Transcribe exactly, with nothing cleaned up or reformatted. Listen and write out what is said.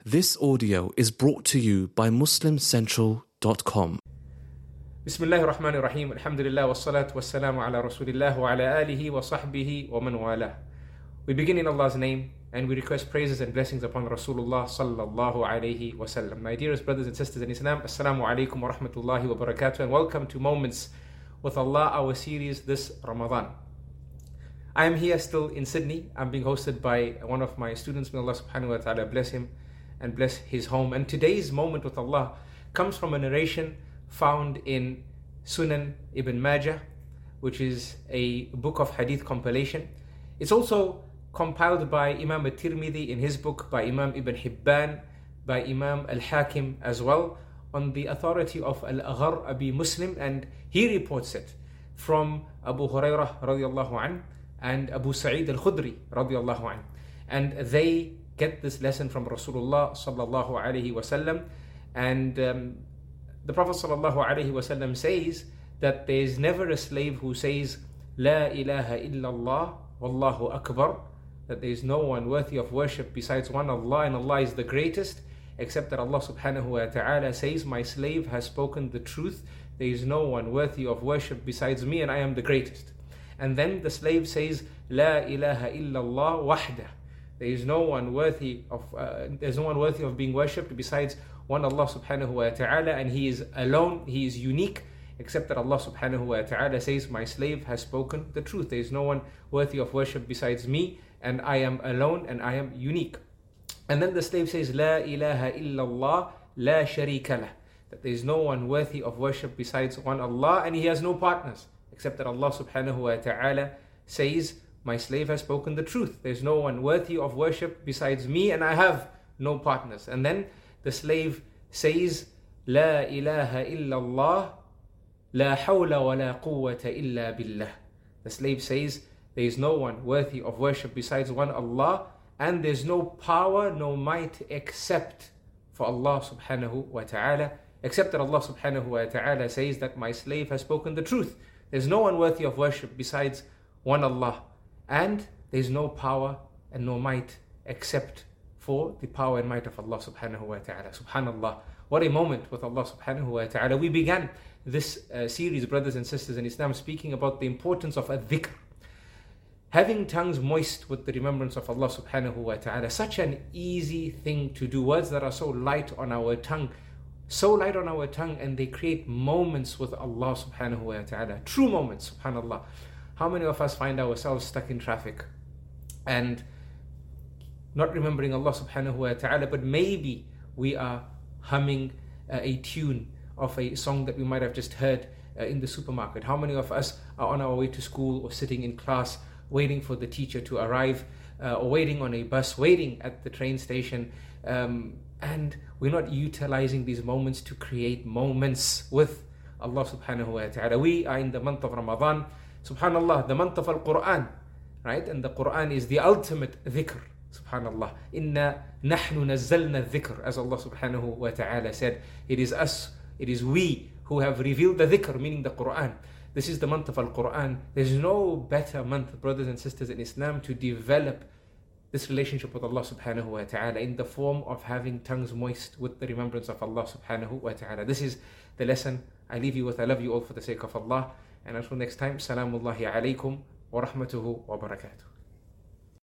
This audio is brought to you by muslim central dot com. Bismillah ar-Rahman ar-Rahim. Alhamdulillah wa salatu wa salamu ala Rasulillah wa ala alihi wa sahbihi wa man wala. We begin in Allah's name and we request praises and blessings upon Rasulullah sallallahu alayhi wa sallam. My dearest brothers and sisters in Islam, Assalamu alaikum wa rahmatullahi wa barakatuh, and welcome to Moments with Allah, our series this Ramadan. I am here still in Sydney. I'm being hosted by one of my students. May Allah subhanahu wa ta'ala bless him and bless his home. And today's moment with Allah comes from a narration found in Sunan Ibn Majah, which is a book of hadith compilation. It's also compiled by Imam al-Tirmidhi in his book, by Imam Ibn Hibban, by Imam al-Hakim as well, on the authority of Al-Aghar Abi Muslim, and he reports it from Abu Hurairah radiallahu anhu and Abu Sa'id al-Khudri radiallahu anhu. And they get this lesson from Rasulullah sallallahu alayhi wasallam. And um, the Prophet sallallahu alayhi wasallam says that there is never a slave who says La ilaha illallah wallahu akbar, that there is no one worthy of worship besides one Allah, and Allah is the greatest, except that Allah subhanahu wa ta'ala says, my slave has spoken the truth, there is no one worthy of worship besides me, and I am the greatest. And then the slave says La ilaha illallah wahdah, there is no one worthy of uh, there's no one worthy of being worshipped besides one Allah subhanahu wa ta'ala, and he is alone, he is unique, except that Allah subhanahu wa ta'ala says, my slave has spoken the truth, there is no one worthy of worship besides me, and I am alone and I am unique. And then the slave says La ilaha illallah la sharika lah, that there is no one worthy of worship besides one Allah, and he has no partners, except that Allah subhanahu wa ta'ala says, my slave has spoken the truth, there is no one worthy of worship besides me, and I have no partners. And then the slave says La ilaha illallah la hawla wa la quwwata illa billah, the slave says there is no one worthy of worship besides one Allah, and there is no power, no might except for Allah subhanahu wa ta'ala, except that Allah subhanahu wa ta'ala says that my slave has spoken the truth, there is no one worthy of worship besides one Allah, and there is no power and no might except for the power and might of Allah subhanahu wa ta'ala. Subhanallah, what a moment with Allah subhanahu wa ta'ala. We began this uh, series, brothers and sisters in Islam, speaking about the importance of a-dhikr, having tongues moist with the remembrance of Allah subhanahu wa ta'ala. Such an easy thing to do, words that are so light on our tongue, so light on our tongue, and they create moments with Allah subhanahu wa ta'ala, true moments, subhanallah. How many of us find ourselves stuck in traffic and not remembering Allah subhanahu wa ta'ala, but maybe we are humming uh, a tune of a song that we might have just heard uh, in the supermarket? How many of us are on our way to school or sitting in class waiting for the teacher to arrive, uh, or waiting on a bus, waiting at the train station, um, and we're not utilizing these moments to create moments with Allah subhanahu wa ta'ala? We are in the month of Ramadan, subhanallah, the month of Al-Quran, right? And the Quran is the ultimate dhikr, subhanallah. Inna nahnu nazzalna dhikr, as Allah subhanahu wa ta'ala said, it is us, it is we who have revealed the dhikr, meaning the Quran. This is the month of Al-Quran. There's no better month, brothers and sisters in Islam, to develop this relationship with Allah subhanahu wa ta'ala in the form of having tongues moist with the remembrance of Allah subhanahu wa ta'ala. This is the lesson I leave you with. I love you all for the sake of Allah. And until next time, Salamullahi alaykum wa rahmatuhu wa barakatuh.